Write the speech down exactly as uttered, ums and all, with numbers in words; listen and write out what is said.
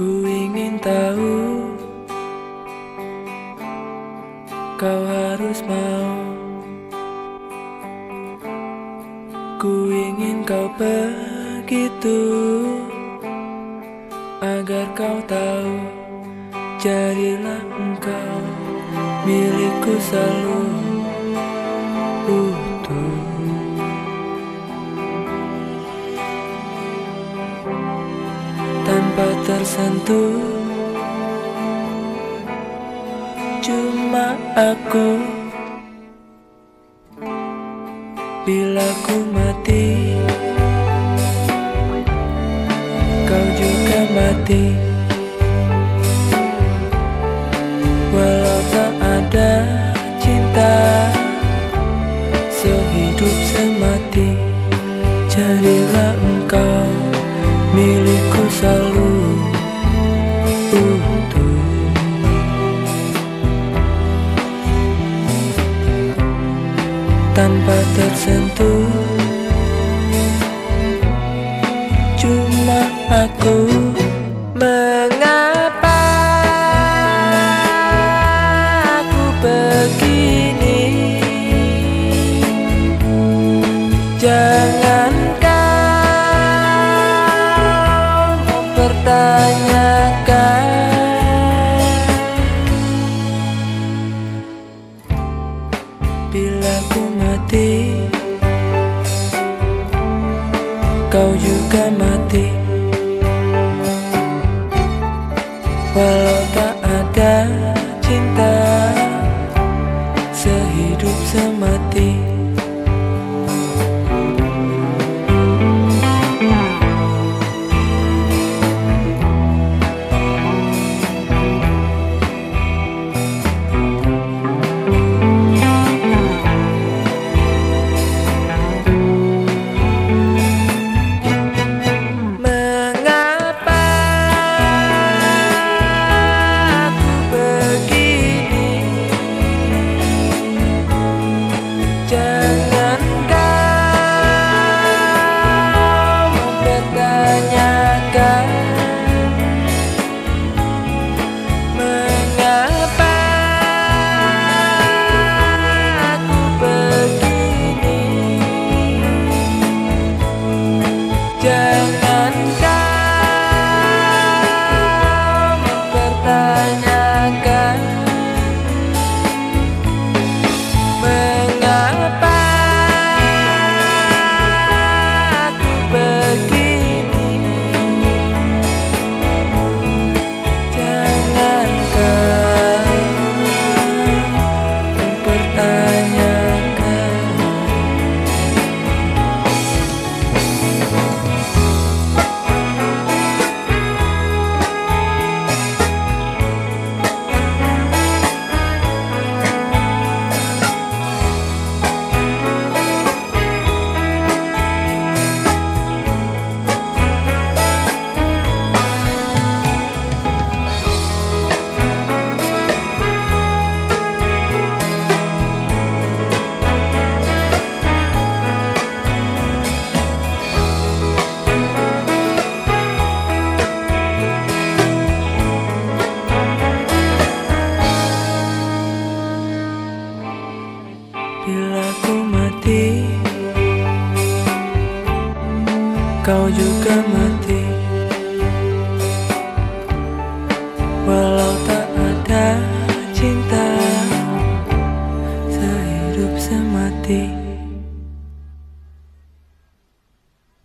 Ku ingin tahu, kau harus mau. Ku ingin kau begitu, agar kau tahu. Jadilah engkau milikku selalu utuh. Tanpa tersentuh, cuma aku. Bila ku mati, kau juga mati. Walau tak ada cinta, sehidup semati. Jadilah engkau milikku selalu utuh. Tanpa tersentuh, cuma aku. Mengapa aku begini? Jangan pertanyakan. Bila ku mati, kau juga mati. Walau tak ada cinta, sehidup semati. Jangan kau mempertanyakan mengapa aku begini. Jangan kau mempertanyakan. Bila ku mati, kau juga mati. Walau tak ada cinta, sehidup semati.